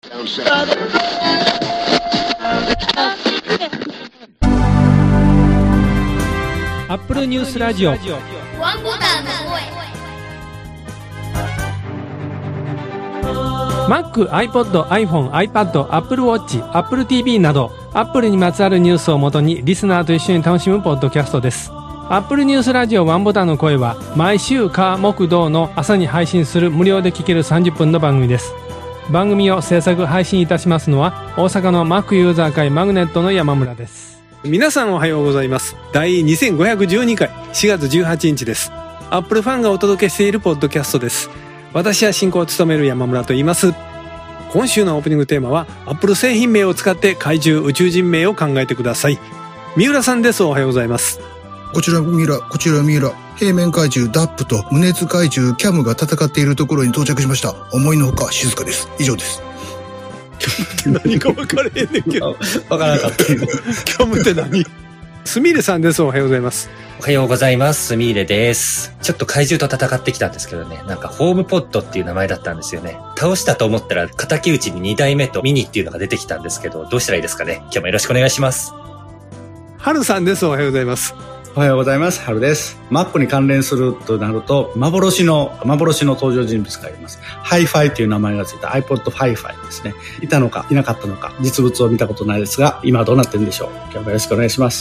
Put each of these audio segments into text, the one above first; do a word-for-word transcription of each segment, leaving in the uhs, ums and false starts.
アップルニュースラジオワンボタンの声。Mac、iPod、iPhone、iPad、Apple Watch、Apple ティーブイ など Apple にまつわるニュースをもとにリスナーと一緒に楽しむポッドキャストです。Apple ニュースラジオワンボタンの声は毎週火木土の朝に配信する無料で聴けるさんじゅっぷんの番組です。番組を制作配信いたしますのは大阪の Mac ユーザー会マグネットの山村です。 皆さんおはようございます。第にせんごひゃくじゅうにかいしがつじゅうはちにちです。アップルファンがお届けしているポッドキャストです。私は進行を務める山村と言います。今週のオープニングテーマはアップル製品名を使って怪獣宇宙人名を考えてください。三浦さんです。おはようございます。 こちら三浦、こちら三浦。平面怪獣ダップと無熱怪獣キャムが戦っているところに到着しました。思いのほか静かです。以上です。 何か分かれへんねんけど分からなかったキャムって何？すみれさんです。おはようございます。 おはようございます。すみれです。ちょっと怪獣と戦ってきたんですけどね、なんかホームポッドっていう名前だったんですよね。倒したと思ったら敵討ちににだいめとミニっていうのが出てきたんですけど、どうしたらいいですかね。今日もよろしくお願いします。 はるさんです。おはようございます。 おはようございます。はるです。Mac に関連するとなると幻の幻の登場人物がいます。ハイファイという名前がついた iPod ハイファイですね。いたのかいなかったのか実物を見たことないですが、今はどうなってるんでしょう。今日もよろしくお願いします。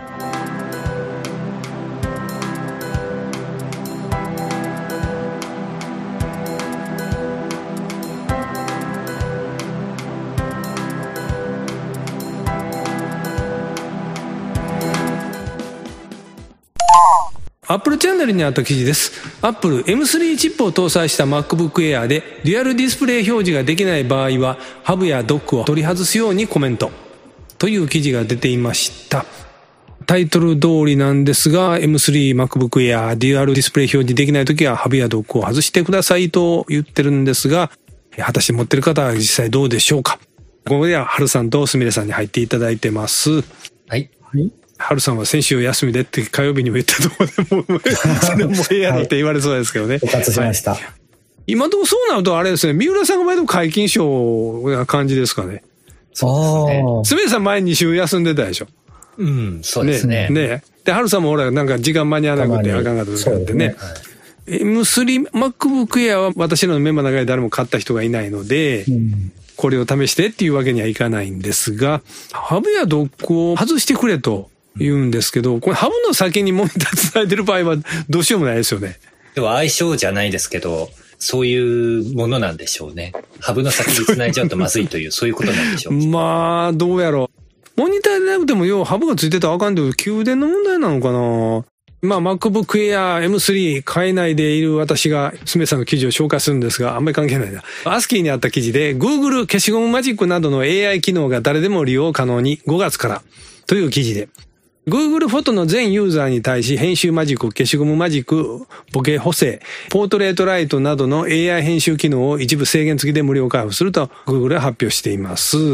Apple チャンネルにあった記事です。Apple エムスリー チップを搭載した MacBook Air でデュアルディスプレイ表示ができない場合はハブやドックを取り外すようにコメントという記事が出ていました。タイトル通りなんですが エムスリー MacBook Air デュアルディスプレイ表示できないときはハブやドックを外してくださいと言ってるんですが、果たして持ってる方は実際どうでしょうか。ここではハルさんとすみれさんに入っていただいてます。 はい。 はいはるさんは先週休みでって火曜日にも言ったところでもうそれもええやろって言われそうですけどね。 復活しました。はい、 今どうそうなるとあれですね、三浦さんが前の解禁賞な感じですかね。 そうですね。 すみれさん前に週休んでたでしょ。 うん、そうですね。 ね。ねで、はるさんもほらなんか時間間に合わなくてあかんかったとかってね。エムスリー MacBook Air は私らのメンバーの中で誰も買った人がいないので、うん、これを試してっていうわけにはいかないんですが、ハブやドックを外してくれと言うんですけど、これハブの先にモニター繋いでる場合はどうしようもないですよね。 でも相性じゃないですけど、そういうものなんでしょうね。ハブの先に繋いじゃうとまずいという、そういうことなんでしょう。 まあ、どうやろう。モニターでなくてもようハブがついてたらあかんという宮殿の問題なのかな。まあ MacBook Air エムスリー 買えないでいる私がスメさんの記事を紹介するんですが、あんまり関係ないな。アスキーにあった記事で Google 消しゴムマジックなどの エーアイ 機能が誰でも利用可能にごがつからという記事で、Google フォトの全ユーザーに対し編集マジック、消しゴムマジック、ボケ補正、ポートレートライトなどの エーアイ 編集機能を一部制限付きで無料開放すると Google は発表しています。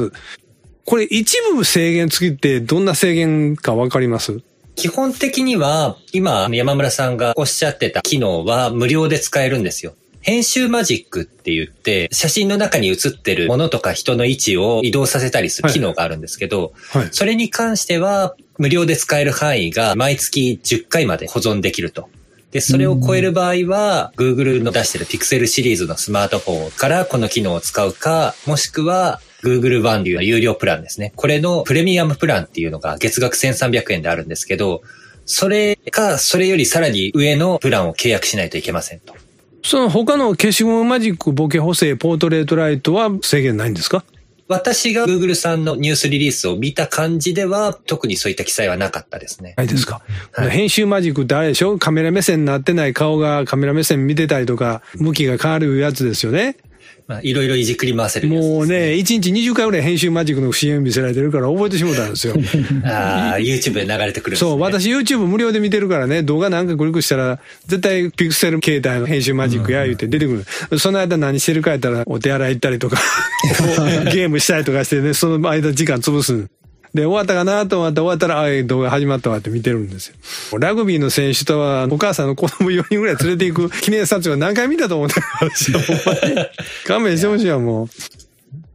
これ一部制限付きってどんな制限かわかります？ 基本的には今山村さんがおっしゃってた機能は無料で使えるんですよ。編集マジックって言って写真の中に写ってるものとか人の位置を移動させたりする機能があるんですけど、はいはい、それに関しては無料で使える範囲が毎月じゅっかいまで保存できると。で、それを超える場合は Google の出してる Pixel シリーズのスマートフォンからこの機能を使うか、もしくはGoogle One という有料プランですね。これのプレミアムプランっていうのが月額せんさんびゃくえんであるんですけど、それかそれよりさらに上のプランを契約しないといけませんと。 その他の消しゴムマジック、ボケ補正、ポートレートライトは制限ないんですか？ 私が Google さんのニュースリリースを見た感じでは特にそういった記載はなかったですね。 ないですか。はい、編集マジックってあれでしょ？カメラ目線になってない顔がカメラ目線見てたりとか、向きが変わるやつですよね。 まあ、いろいろいじくり回せるやつですね。 もうね、いちにちにじゅっかいぐらい編集マジックの シーエム 見せられてるから覚えてしもたんですよ。 ああ、YouTube で流れてくるんですね。 そう、私 YouTube 無料で見てるからね、動画なんかクリックしたら、絶対ピクセル携帯の編集マジックや言うて出てくる。うん、その間何してるかやったら、お手洗い行ったりとか、ゲームしたりとかしてね、その間時間潰す。で、終わったかなと思ったら終わったら、ああ、動画始まったわって見てるんですよ。ラグビーの選手とは、お母さんの子供よにんぐらい連れて行く記念撮影を何回見たと思ったら、私はほんまに勘弁してほしいわ、もう。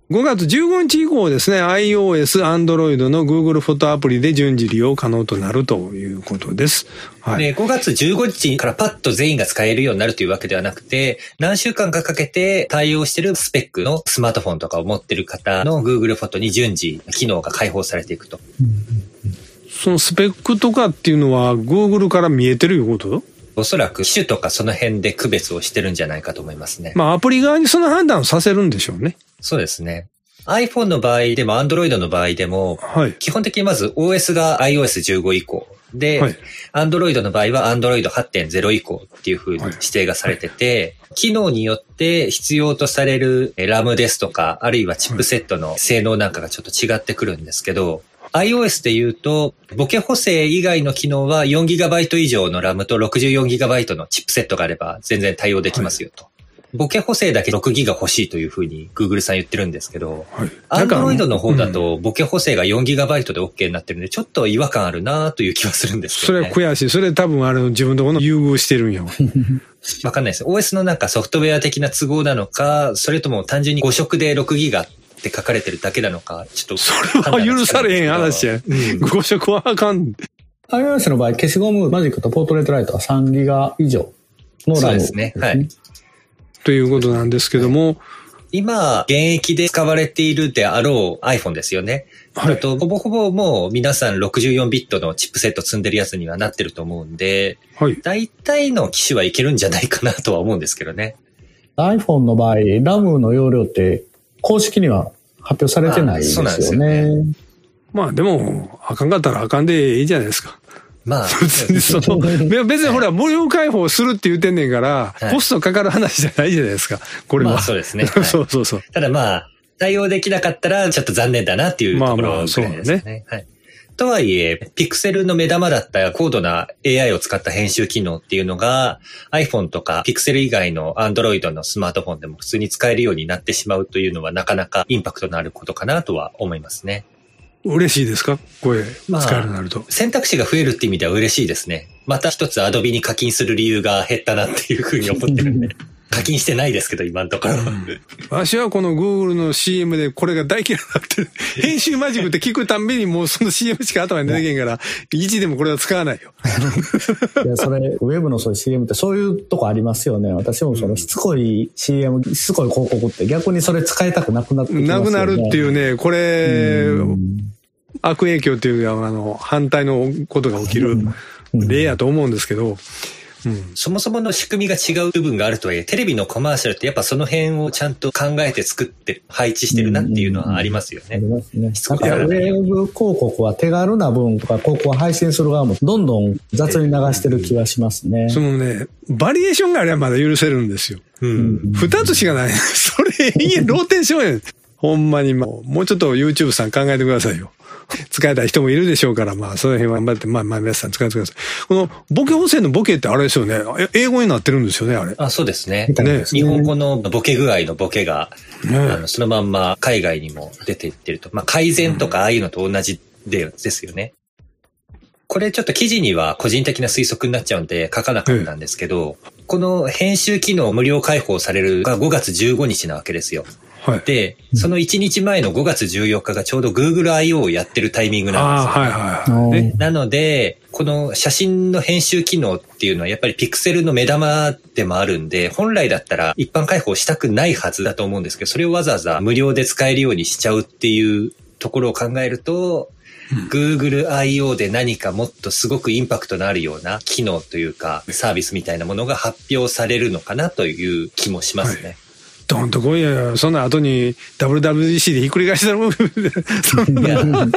ごがつじゅうごにち以降ですね、iOS、Android の Google フォトアプリで順次利用可能となるということです。はい。 で、ごがつじゅうごにちからパッと全員が使えるようになるというわけではなくて、何週間かかけて対応しているスペックのスマートフォンとかを持っている方の Google フォトに順次機能が開放されていくと。 そのスペックとかっていうのは Google から見えてるいうこと？ おそらく機種とかその辺で区別をしてるんじゃないかと思いますね。 まあアプリ側にその判断をさせるんでしょうね。 そうですね。iPhone の場合でも Android の場合でも、はい、基本的にまず オーエス が アイオーエスじゅうご 以降で、はい、Android の場合は アンドロイドはちてんゼロ 以降っていう風に指定がされてて、はい、機能によって必要とされる RAM ですとか、あるいはチップセットの性能なんかがちょっと違ってくるんですけど、iOS で言うと、ボケ補正以外の機能は よんギガバイト 以上の RAM と ろくじゅうよんギガバイト のチップセットがあれば全然対応できますよと。はい、ボケ補正だけろくギガ欲しいというふうに Google さん言ってるんですけど、はい、Android の方だとボケ補正が よんギガバイト で OK になってるんで、ちょっと違和感あるなという気はするんですけどね。 それは悔しい。それ多分あの自分のところの優遇してるんやわ。 わかんないです。オーエス のなんかソフトウェア的な都合なのか、それとも単純にご色でろくギガって書かれてるだけなのか、ちょっと。 それは許されへん話や。うん、ご色はあかん。 iOS の場合、消しゴムマジックとポートレートライトはさんギガ以上の RAM ですね。そうですね。はい。 ということなんですけども。 今、現役で使われているであろう iPhone ですよね。はい。とほぼほぼもう皆さんろくじゅうよんビットのチップセット積んでるやつにはなってると思うんで、はい。大体の機種はいけるんじゃないかなとは思うんですけどね。 iPhone の場合、RAM の容量って公式には発表されてないですよね。そうなんですよね。 まあでも、あかんかったらあかんでいいじゃないですか。 まあ。 別にその、別にほら、無料開放するって言ってんねんから、はい、コストかかる話じゃないじゃないですか。これは。 まあそうですね。はい、 そうそうそう。 ただまあ、対応できなかったらちょっと残念だなっていうところぐらいですね。まあまあそうね。はい。とはいえ、ピクセルの目玉だった高度な エーアイ を使った編集機能っていうのが iPhone とかピクセル以外の Android のスマートフォンでも普通に使えるようになってしまうというのはなかなかインパクトのあることかなとは思いますね。 嬉しいですか？これ、使えるようになると、まあ。 選択肢が増えるって意味では嬉しいですね。また一つ Adobe に課金する理由が減ったなっていうふうに思ってるんで。課金してないですけど、今のところ。 私はこの Google の シーエム でこれが大嫌いになってる。編集マジックって聞くたんびにもうその シーエム しか頭に出てけんから、いちでもこれは使わないよ。 いや、それ、ウェブのそういう シーエム ってそういうとこありますよね。私もそのしつこい シーエム、しつこい広告って逆にそれ使いたくなくなってきますよね。 なくなるっていうね、これ、悪影響っていうか、あの、反対のことが起きる例やと思うんですけど、 うん、そもそもの仕組みが違う部分があるとはいえ、テレビのコマーシャルってやっぱその辺をちゃんと考えて作って配置してるなっていうのはありますよね。 ありますね。だからウェブ広告は手軽な分とか広告を配信する側もどんどん雑に流してる気がしますね。 そのね、バリエーションがあればまだ許せるんですよ。うん。二つしかない。それ、いえ、ローテンションや。ほんまにもう、もうちょっと YouTube さん考えてくださいよ。使えた人もいるでしょうから、まあ、その辺は頑張って、まあ、まあ、皆さん使ってください。この、ボケ補正のボケってあれですよね。英語になってるんですよね、あれ。 あ、そうですね。ね、日本語のボケ具合のボケが、ね、あのそのまんま海外にも出ていってると。まあ、改善とかああいうのと同じで、うん、ですよね。これちょっと記事には個人的な推測になっちゃうんで書かなかったんですけど、この編集機能無料開放されるがごがつじゅうごにちなわけですよ。はい、で、そのいちにちまえのごがつじゅうよっかがちょうど Google アイオー をやってるタイミングなんですよ、ね。あ、はいはいはい。なので、この写真の編集機能っていうのはやっぱりピクセルの目玉でもあるんで、本来だったら一般開放したくないはずだと思うんですけど、それをわざわざ無料で使えるようにしちゃうっていうところを考えると、うん、Google アイオー で何かもっとすごくインパクトのあるような機能というかサービスみたいなものが発表されるのかなという気もしますね。はい、 ドンとこいや、そんな後に ダブリューダブリューディーシー でひっくり返したらそんな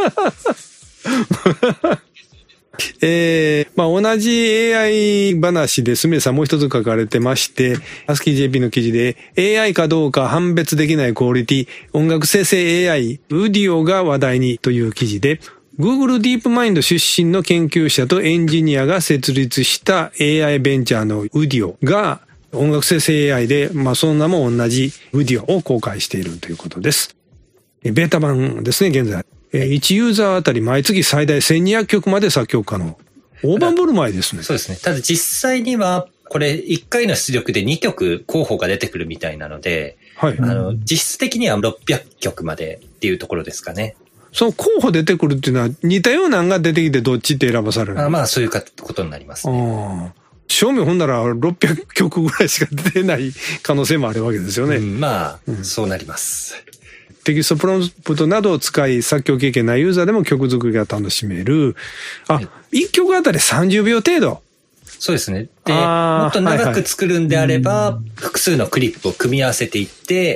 えー、まあ同じ エーアイ 話でスメさんもう一つ書かれてまして、アスキー ジェーピー の記事で エーアイ かどうか判別できないクオリティ、音楽生成 エーアイ、ウディオが話題にという記事で、Google ディープマインド出身の研究者とエンジニアが設立した エーアイ ベンチャーのウディオが音楽生成 エーアイ で、まあその名も同じウディオを公開しているということです。ベータ版ですね、現在。いちユーザーあたり毎月最大せんにひゃくきょくまで作曲可能。大盤振る舞いですね。 そうですね。ただ実際には、これいっかいの出力でにきょく候補が出てくるみたいなので、 はい。 あの、実質的にはろっぴゃくきょくまでっていうところですかね。 その候補出てくるっていうのは似たようなのが出てきてどっちって選ばされる？ あまあそういうことになりますね。 あ正味ほんならろっぴゃくきょくぐらいしか出てない可能性もあるわけですよね。 うん、まあ、うん、そうなります。 テキストプロンプトなどを使い作曲経験ないユーザーでも曲作りが楽しめる。あ、はい、いっきょくあたりさんじゅうびょう程度。 そうですね。で、もっと長く作るんであれば、はいはい、複数のクリップを組み合わせていって、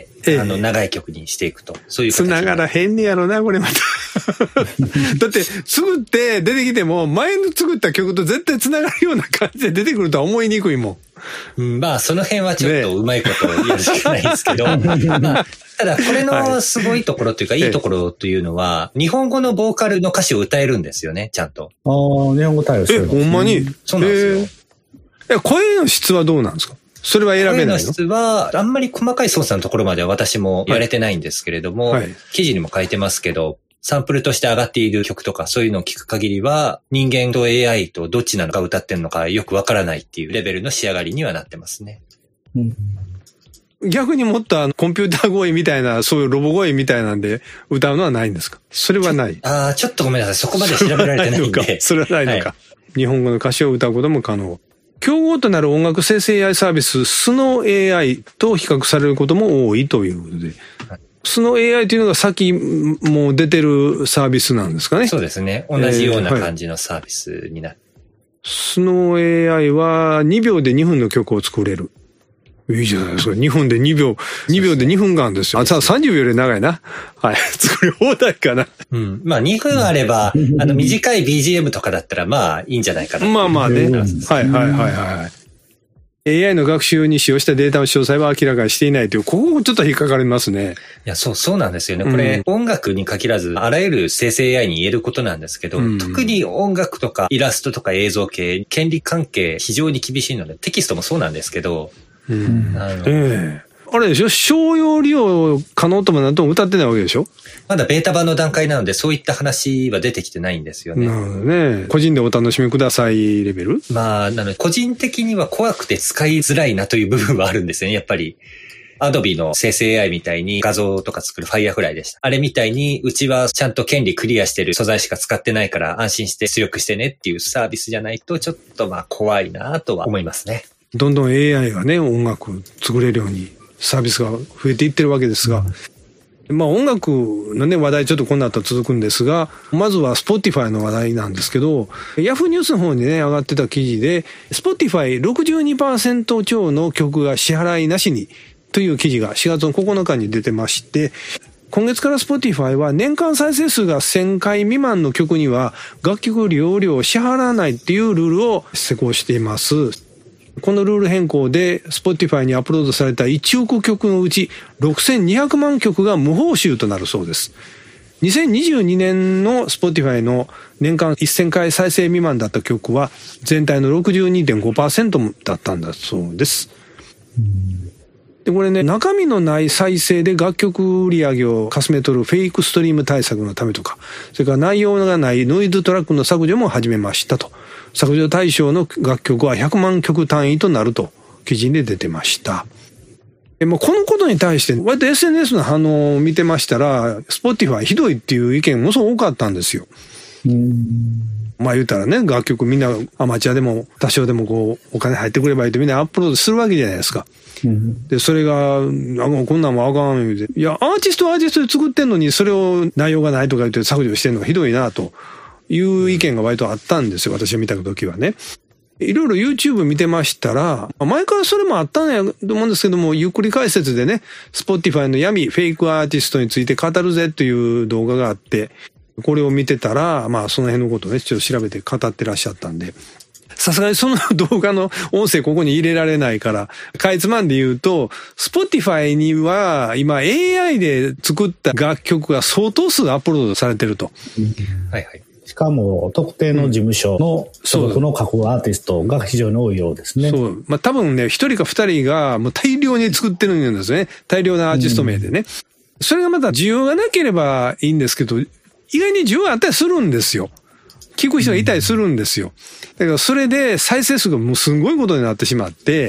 ええ、あの、長い曲にしていくと。そういう形。つながら変にやろな、これまた。だって、作って出てきても、前の作った曲と絶対つながるような感じで出てくるとは思いにくいもん。うん、まあ、その辺はちょっとうまいことをやるしかないですけど。ねまあ、ただ、これのすごいところというか、はい、いいところというのは、日本語のボーカルの歌詞を歌えるんですよね、ちゃんと。 ああ、日本語対応する。 え、ほんまに？ そうなんですよ。 え、声の質はどうなんですか？それは選べないの？ 声の質は、あんまり細かい操作のところまでは私も言われてないんですけれども、はいはい、記事にも書いてますけど、サンプルとして上がっている曲とかそういうのを聞く限りは、人間と エーアイ とどっちなのか歌ってんのかよくわからないっていうレベルの仕上がりにはなってますね。 うん、逆にもっとコンピューター声みたいな、そういうロボ声みたいなんで歌うのはないんですか？それはない。 ああ、ちょっとごめんなさい。そこまで調べられてないんで。 それはないのか。はい、日本語の歌詞を歌うことも可能。競合となる音楽生成 エーアイ サービス、スノー エーアイ と比較されることも多いということで。スノー エーアイ というのがさっきもう出てるサービスなんですかね。 そうですね。同じような感じのサービスになる。えーはい、 スノー エーアイ はにびょうでにふんの曲を作れる。いいじゃないですか。にふんでにびょう、にびょうでにふんかんですよ。あ、さんじゅうびょうより長いな。はい。作り放題かな。 うん。まあにふんあれば、あの短い ビージーエム とかだったらまあいいんじゃないかな。 まあまあね。はいはいはいはい。エーアイ の学習に使用したデータの詳細は明らかにしていないという、ここもちょっと引っかかりますね。 いや、そう、そうなんですよね。これ、うん、音楽に限らず、あらゆる生成 エーアイ に言えることなんですけど、うん、特に音楽とかイラストとか映像系、権利関係非常に厳しいので、テキストもそうなんですけど、 うん、あのええあれでしょ？商用利用可能ともなんとも歌ってないわけでしょ？ まだベータ版の段階なので、そういった話は出てきてないんですよね。 なるほどね。個人でお楽しみくださいレベル？ まあ、なので、個人的には怖くて使いづらいなという部分はあるんですよね、やっぱり。Adobe の生成 エーアイ みたいに画像とか作る Firefly でした。あれみたいに、うちはちゃんと権利クリアしてる素材しか使ってないから安心して出力してねっていうサービスじゃないと、ちょっとまあ怖いなとは思いますね。 どんどん エーアイ がね、音楽作れるようにサービスが増えていってるわけですが、まあ音楽のね話題ちょっとこの後続くんですが、まずは Spotify の話題なんですけど、Yahoo ニュースの方にね上がってた記事で Spotifyろくじゅうにパーセント 超の曲が支払いなしにという記事がしがつのここのかに出てまして、今月から Spotify は年間再生数がせんかい未満の曲には楽曲利用料を支払わないっていうルールを施行しています。このルール変更で Spotify にアップロードされたいちおくきょくのうちろくせんにひゃくまんきょくが無報酬となるそうです。にせんにじゅうにねんの Spotify の年間せんかい再生未満だった曲は全体の ろくじゅうにてんごパーセント だったんだそうです。でこれね、中身のない再生で楽曲売り上げをかすめ取るフェイクストリーム対策のためとか、それから内容がないノイズトラックの削除も始めましたと。削除対象の楽曲はひゃくまんきょく単位となると記事で出てました。でもこのことに対して割と エスエヌエス の反応を見てましたら Spotify ひどいっていう意見もそう多かったんですよ。うーんまあ言うたらね、楽曲みんなアマチュアでも多少でもこうお金入ってくればいいとみんなアップロードするわけじゃないですか。うん、でそれがあこんなんもあかん言うて、いやアーティストはアーティストで作ってんのにそれを内容がないとか言って削除してんのがひどいなという意見が割とあったんですよ、私が見た時はね。いろいろ YouTube 見てましたら、前からそれもあったんやと思うんですけども、ゆっくり解説でね、Spotify の闇、フェイクアーティストについて語るぜという動画があって、これを見てたら、まあその辺のことをね、ちょっと調べて語ってらっしゃったんで、さすがにその動画の音声ここに入れられないから、かいつまんで言うと、Spotify には今 エーアイ で作った楽曲が相当数アップロードされてると。 はいはい。 しかも特定の事務所の所属の各アーティストが非常に多いようですね。 そう。まあ多分ね、一人か二人がもう大量に作ってるんですね。大量なアーティスト名でね。うん、それがまた需要がなければいいんですけど、意外に需要があったりするんですよ。聞く人がいたりするんですよ。だからそれで再生数がもうすごいことになってしまって、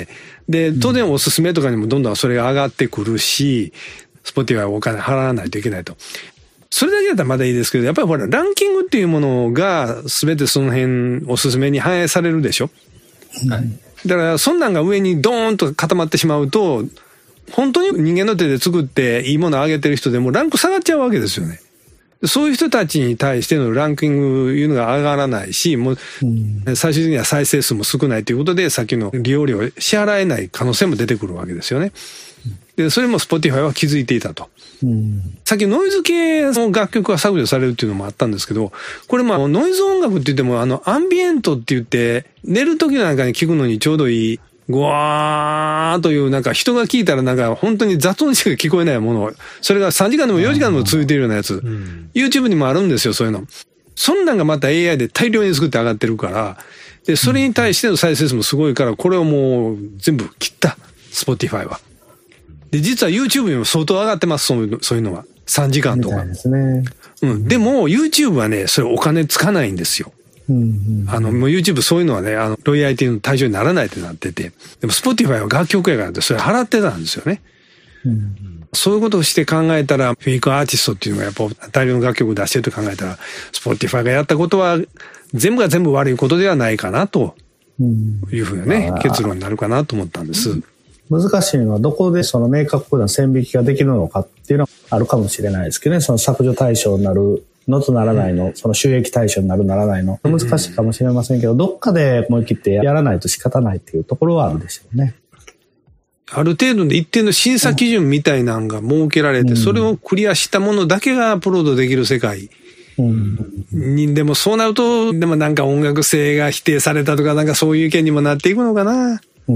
で、当然おすすめとかにもどんどんそれが上がってくるし、Spotify はお金払わないといけないと。それだけだったらまだいいですけど、やっぱりほら、ランキングっていうものが全てその辺おすすめに反映されるでしょ。はい。だから、そんなんが上にドーンと固まってしまうと、本当に人間の手で作っていいものを上げてる人でもランク下がっちゃうわけですよね。そういう人たちに対してのランキングいうのが上がらないし、もう最終的には再生数も少ないということで、さっきの利用料を支払えない可能性も出てくるわけですよね。で、それも Spotify は気づいていたと。うん、さっきノイズ系の楽曲が削除されるっていうのもあったんですけど、これまあノイズ音楽って言ってもあのアンビエントって言って寝る時なんかに聞くのにちょうどいいゴワーというなんか人が聞いたらなんか本当に雑音しか聞こえないもの、それがさんじかんでもよじかんでも続いているようなやつ、うん、YouTube にもあるんですよ、そういうの。そんなんがまた エーアイ で大量に作って上がってるから、で、それに対しての再生数もすごいから、これをもう全部切った、Spotify は。で、実は YouTube にも相当上がってます、そういうの、そういうのは。さんじかんとか。ですね。うん。でも、YouTube はね、それお金つかないんですよ。うんうん、あの、もう YouTube そういうのはね、あの、ロイヤリティの対象にならないってなってて。でも Spotify は楽曲やからって、それ払ってたんですよね。うん、そういうことをして考えたら、フェイクアーティストっていうのがやっぱ大量の楽曲を出してると考えたら、Spotify がやったことは、全部が全部悪いことではないかな、というふうなね、うん、結論になるかなと思ったんです。うん難しいのはどこでその明確な線引きができるのかっていうのはあるかもしれないですけどね。その削除対象になるのとならないの、その収益対象になるならないの。難しいかもしれませんけど、どっかで思い切ってやらないと仕方ないっていうところはあるでしょうね。 ある程度の一定の審査基準みたいなのが設けられて、それをクリアしたものだけがアップロードできる世界。にでもそうなると、でもなんか音楽性が否定されたとか、なんかそういう意見にもなっていくのかな。 うん、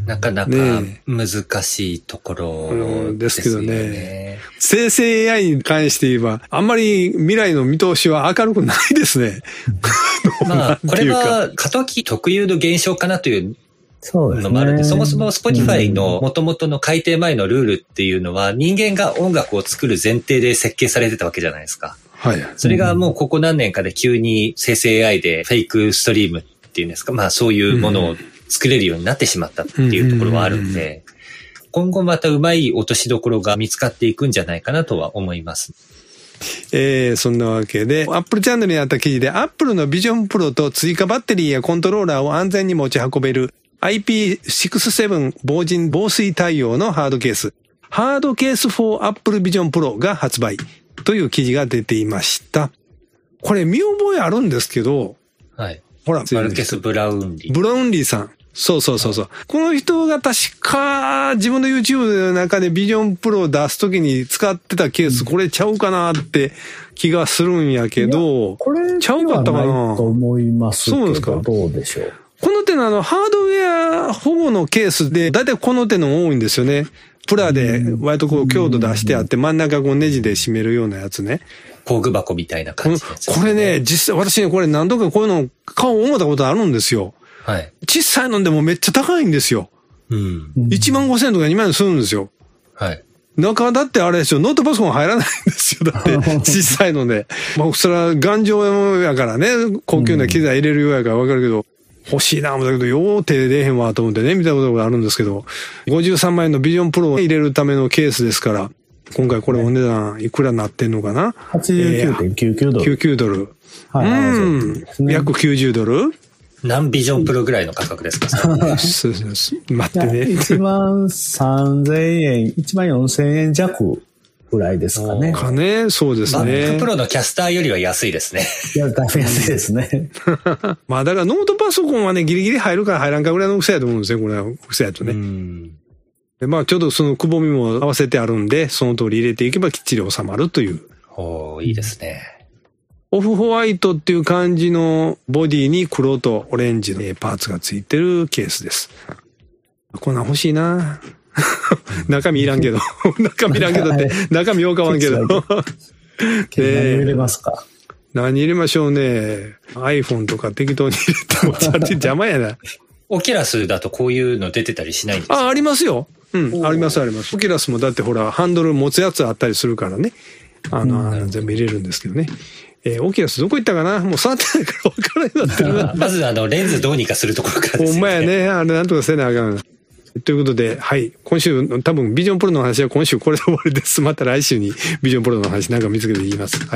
なかなか難しいところですよね。ね、うん、ですけどね。 生成 エーアイ に関して言えば、あんまり未来の見通しは明るくないですね。 まあ、これは過渡期特有の現象かなというのもあるんで、そもそも Spotify の元々の改定前のルールっていうのは、人間が音楽を作る前提で設計されてたわけじゃないですか。はい。それがもうここ何年かで急に生成 エーアイ でフェイクストリームっていうんですか、まあそういうものを、うん作れるようになってしまったっていうところはあるんで、今後またうまい落としどころが見つかっていくんじゃないかなとは思います。 えー、そんなわけで、Apple チャンネルにあった記事で Apple の Vision Pro と追加バッテリーやコントローラーを安全に持ち運べる アイピーシックスじゅうなな 防塵防水対応のハードケース、ハードケース for Apple Vision Pro が発売という記事が出ていました。これ見覚えあるんですけど、 はい。 ほら、 マルケス・ブラウンリー。 ブラウンリーさん。そうそうそうそう。この人が確か自分の YouTube の中でビジョンプロを出すときに使ってたケース、これちゃうかなって気がするんやけど、 これちゃうかったかなと思いますけど、そうですか。どうでしょう。 この手のあの、ハードウェア保護のケースで、だいたいこの手の多いんですよね。プラで割とこう強度出してあって、真ん中こうネジで締めるようなやつね。 工具箱みたいな感じです、 ね。これね、実際私ね、これ何度かこういうの買おう思ったことあるんですよ。はい。小さいのでもめっちゃ高いんですよ。うん。いちまんごせんとかにまん円するんですよ。はい。中だってあれですよ、ノートパソコン入らないんですよ。だって、小さいので。まあ、それは頑丈やからね、高級な機材入れるようやからわかるけど、欲しいな思ったけど、よう手出へんわと思ってね、見たことがあるんですけど、ごじゅうさんまん円のビジョンプロを入れるためのケースですから、今回これお値段いくらなってんのかな ? はちじゅうきゅうてんきゅうきゅう ドル。 きゅうじゅうきゅうドル。はい。うん。約きゅうじゅうドル何ビジョンプロぐらいの価格ですかそうそうそう。待ってね。 いちまんさんぜんえん、いちまんよんせんえん弱ぐらいですかね。 かね、そうですね。 Mac Proのキャスターよりは安いですね。 いや、だいぶ安いですね。 まあだからノートパソコンはね、ギリギリ入るか入らんかぐらいの大きさやと思うんですよ、これは大きさやとね。うんでまあちょうどそのくぼみも合わせてあるんで、その通り入れていけばきっちり収まるという。 おー、いいですね。 オフホワイトっていう感じのボディに黒とオレンジのパーツがついてるケースです。こんなん欲しいな中身いらんけど。中身いらんけどって、中身ようかわんけど。 何入れますか？ 何入れましょうね。iPhone とか適当に入れても邪魔やな。 オキュラスだとこういうの出てたりしないんですか？ あ、ありますよ。うん、ありますあります。オキュラスもだってほら、ハンドル持つやつあったりするからね。あの、うん、全部入れるんですけどね。えー、オキュラスどこ行ったかなもう触ってないから分からないようになってるな。 まずあの、レンズどうにかするところからですよね。 ほんまやね。あれなんとかせなあかん。 ということで、はい。今週、多分ビジョンプロの話は今週これで終わりです。また来週にビジョンプロの話なんか見つけて言います。はい。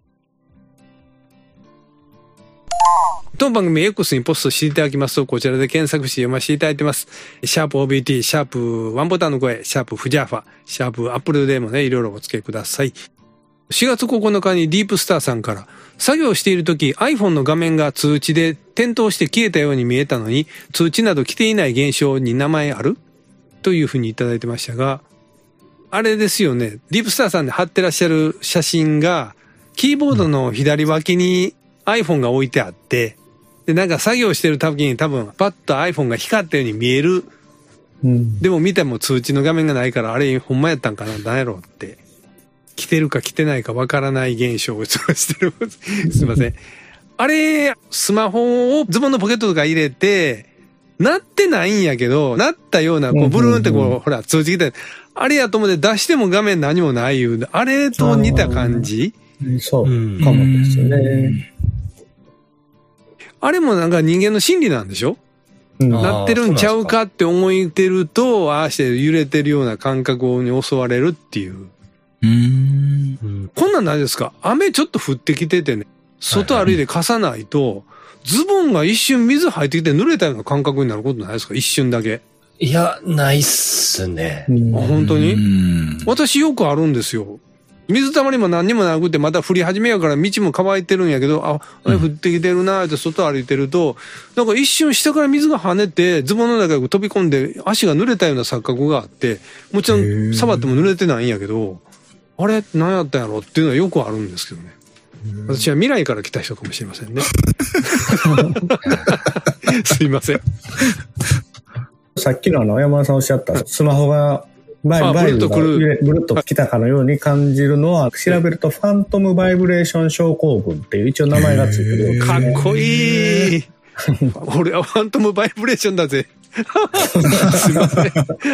当番組 X にポストしていただきますと、こちらで検索して読ませていただいてます。シャープ オービーティー、シャープワンボタンの声、シャープフジャーファ、シャープアップルでもね、いろいろお付けください。しがつここのかにディープスターさんから、作業しているとき iPhone の画面が通知で点灯して消えたように見えたのに、通知など来ていない現象に名前あるというふうにいただいてましたが、あれですよね、ディープスターさんで貼ってらっしゃる写真が、キーボードの左脇に iPhone が置いてあって、で、なんか作業してる時に多分パッと iPhone が光ったように見える。うん、でも見ても通知の画面がないから、あれほんまやったんかな、何やろうって。来てるか来てないかわからない現象をしてる。すいません。あれ、スマホをズボンのポケットとか入れて、鳴ってないんやけど、鳴ったような、こう、ブルーンってこう、うんうんうん、ほら、通知来て、あれやと思って出しても画面何もないいう、あれと似た感じ？ そう、かもですね。 あれもなんか人間の心理なんでしょ？うん、鳴ってるんちゃうかって思いてると、ああして揺れてるような感覚に襲われるっていう。うーん、こんなんないですか？雨ちょっと降ってきててね、外歩いて傘ないと、はいはい、ズボンが一瞬水入ってきて濡れたような感覚になることないですか？一瞬だけ。 いや、ないっすね。 あ、本当に？私よくあるんですよ。水たまりも何にもなくて、また降り始めやから道も乾いてるんやけど、あ、雨降ってきてるなーって外歩いてると、なんか一瞬下から水が跳ねて、ズボンの中に飛び込んで足が濡れたような錯覚があって、もちろん触っても濡れてないんやけど、あれ何やったんやろっていうのはよくあるんですけどね。私は未来から来た人かもしれませんね。すいません。 さっきのあの山田さんおっしゃったスマホがバイバイブがブルッと来たかのように感じるのは、調べるとファントムバイブレーション症候群っていう一応名前がついてるようですね。 かっこいい。俺はファントムバイブレーションだぜ。すいません。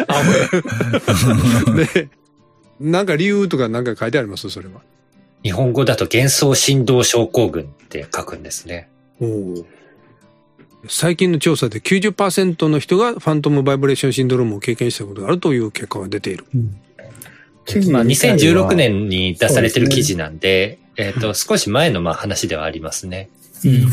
あ、ね、なんか理由とかなんか書いてあります？それは。 日本語だと幻想振動症候群って書くんですね。お最近の調査で きゅうじゅっパーセント の人がファントムバイブレーションシンドロームを経験したことがあるという結果が出ている。うん、 まあ、にせんじゅうろくねんに出されてる記事なんで、でね、えっと、少し前のまあ話ではありますね。うんうん、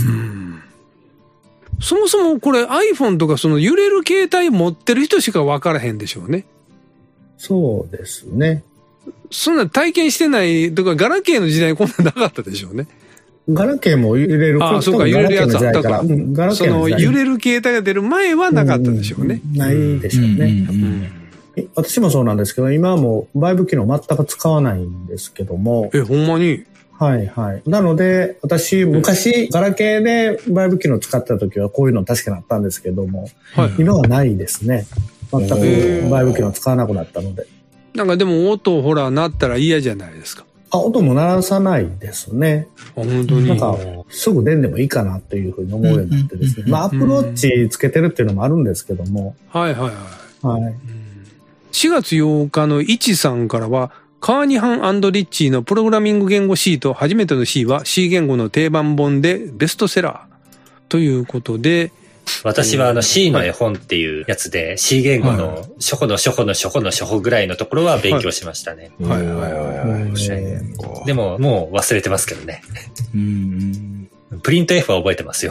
そもそもこれ iPhone とかその揺れる携帯持ってる人しか分からへんでしょうね。 そうですね。 そんな体験してないとか、ガラケーの時代こんななかったでしょうね。 ガラケーも揺れる。 ああ、そうか、揺れるやつあったか。うん、ガラケーのその揺れる携帯が出る前はなかったでしょうね。 うん、ないでしょうね。うんうん、私もそうなんですけど、今はもうバイブ機能全く使わないんですけども。 え、ほんまに？ はいはい。なので、私、昔、ガラケーでバイブ機能使ってた時はこういうの確かにあったんですけども、はい、今はないですね。全くバイブ機能使わなくなったので。 なんかでも音ほら鳴ったら嫌じゃないですか。 あ、音も鳴らさないですね。 あ、本当に。 なんか、すぐ出んでもいいかなっていうふうに思うようになってですね。まあ、アップルウォッチつけてるっていうのもあるんですけども。 はいはいはい。はい。しがつようかのいちさんからは、カーニハン&リッチーのプログラミング言語 C と初めての C は C 言語の定番本でベストセラーということで、 私はあの C の絵本っていうやつで C 言語の初歩の初歩の初歩の初歩ぐらいのところは勉強しましたね。 はいはいはいはい。 でももう忘れてますけどね。うんプリント F は覚えてますよ。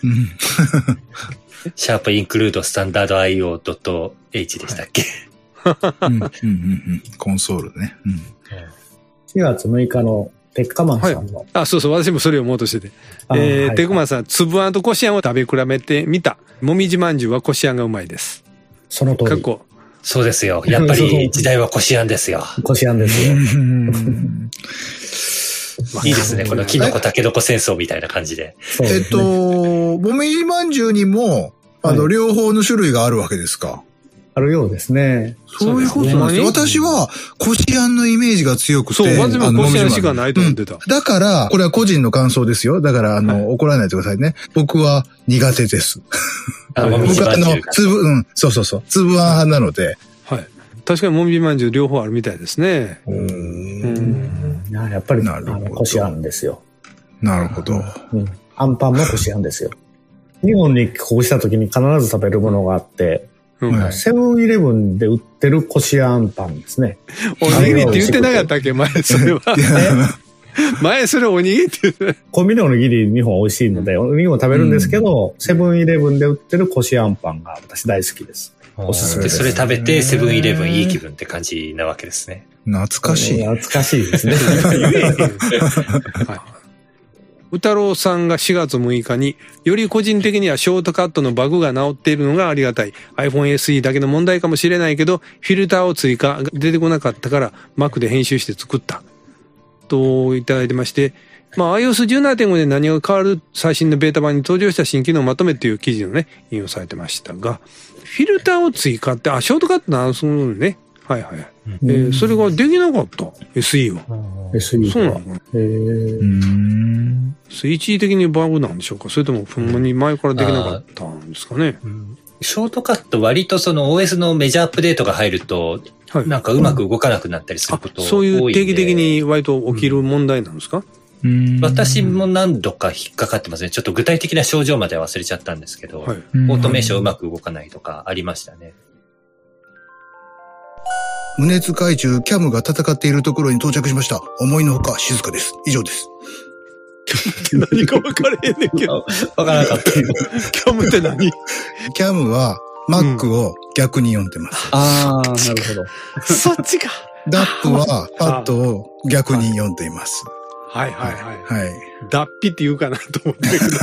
シャープインクルードスタンダード アイオードットエイチ でしたっけ、 はいうんうんうん、コンソールね、うん。 しがつむいかのテッカマンさんの、はい、 あ、そうそう、私もそれを思おうとしてて。えーはい、テッカマンさん、つぶあんとこしあんを食べ比べてみた。もみじまんじゅうはこしあんがうまいです。 その通り。 過去。 そうですよ。やっぱり時代はこしあんですよ。 こしあんですよ。 いいですね。このキノコタケノコ戦争みたいな感じで。 えっと、もみじまんじゅうにも、あの、はい、両方の種類があるわけですか？ あるようですね。 そういうことなんですね。私は、こしあんのイメージが強くて。 そう、まずはこしあんしかないと思ってた。うん、 だから、これは個人の感想ですよ。だから、あの、はい、怒らないでくださいね。僕は苦手です。 あ、もみじまんじゅう。 僕はあの、粒、うん、そうそうそう。粒あん派なので。 はい。確かにもみじまんじゅう両方あるみたいですね。 うん。やっぱり、あの、こしあんですよ。 なるほど。 うん。アンパンもこしあんですよ。日本にこうした時に必ず食べるものがあって、 うんセブンイレブンで売ってるこしあんパンですね。 おにぎりって言ってなかったっけ前それは。前それおにぎりって言ってた。 コンビニのおにぎり日本美味しいので、おにぎりも食べるんですけど、セブンイレブンで売ってるこしあんパンが私大好きです。おすすめです。 で、それ食べてセブンイレブンいい気分って感じなわけですね。 懐かしい。 懐かしいですね。 宇太郎さんがしがつむいかにより個人的にはショートカットのバグが治っているのがありがたい iPhone エスイー だけの問題かもしれないけどフィルターを追加出てこなかったから Mac で編集して作ったといただいてまして、まあ アイオーエスじゅうななてんご で何が変わる最新のベータ版に登場した新機能をまとめっていう記事のね引用されてましたが、フィルターを追加ってあショートカットなそのねはいはい、うんえー、それができなかった エスイー は。 エスイーそうなの。 へー。うーん。 一時的にバグなんでしょうか、それともほんまに前からできなかったんですかね。 うん、ショートカット割とその オーエス のメジャーアップデートが入ると、はい、なんかうまく動かなくなったりすること多いんで、 うん、そういう定期的に割と起きる問題なんですか？ うん、私も何度か引っかかってますね。ちょっと具体的な症状までは忘れちゃったんですけど、はい、オートメーションうまく動かないとかありましたね。 無熱怪獣キャムが戦っているところに到着しました。思いのほか静かです。以上です。 何か分かれへんねんけど。 分からなかった。キャムって何？ キャムは Mac を逆に読んでます。 うん、ああ、なるほど。 そっちか。 ダップはパッドを逆に読んでいます。 はいはいはい。 はい。 ダッピって言うかなと思ってるけど。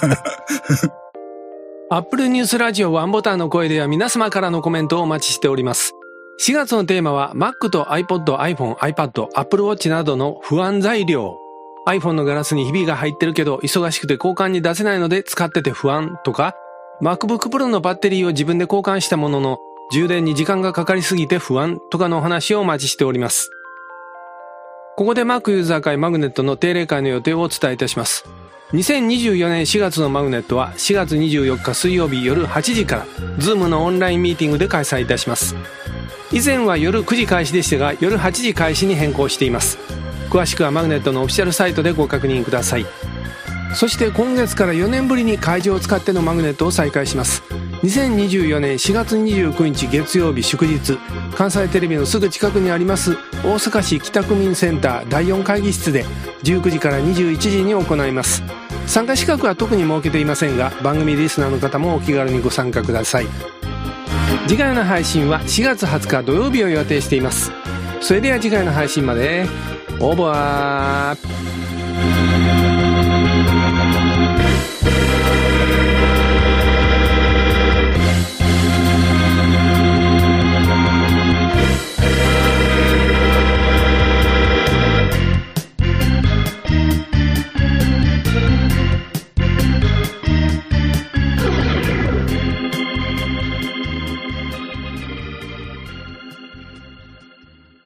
アップルニュースラジオワンボタンの声では皆様からのコメントをお待ちしております。しがつのテーマは Mac と iPod、iPhone、iPad、Apple Watch などの不安材料。iPhone のガラスにひびが入ってるけど忙しくて交換に出せないので使ってて不安とか、MacBook Pro のバッテリーを自分で交換したものの充電に時間がかかりすぎて不安とかのお話をお待ちしております。ここで Mac ユーザー会マグネットの定例会の予定をお伝えいたします。にせんにじゅうよねんしがつのマグネットはしがつにじゅうよっか水曜日夜はちじから Zoom のオンラインミーティングで開催いたします。以前は夜くじ開始でしたが夜はちじ開始に変更しています。詳しくはマグネットのオフィシャルサイトでご確認ください。そして今月からよねんぶりに会場を使ってのマグネットを再開します。にせんにじゅうよねんしがつにじゅうくにち月曜日祝日、関西テレビのすぐ近くにあります大阪市北区民センターだいよん会議室でじゅうくじからにじゅういちじに行います。参加資格は特に設けていませんが番組リスナーの方もお気軽にご参加ください。次回の配信はしがつはつか土曜日を予定しています。それでは次回の配信までオーバー。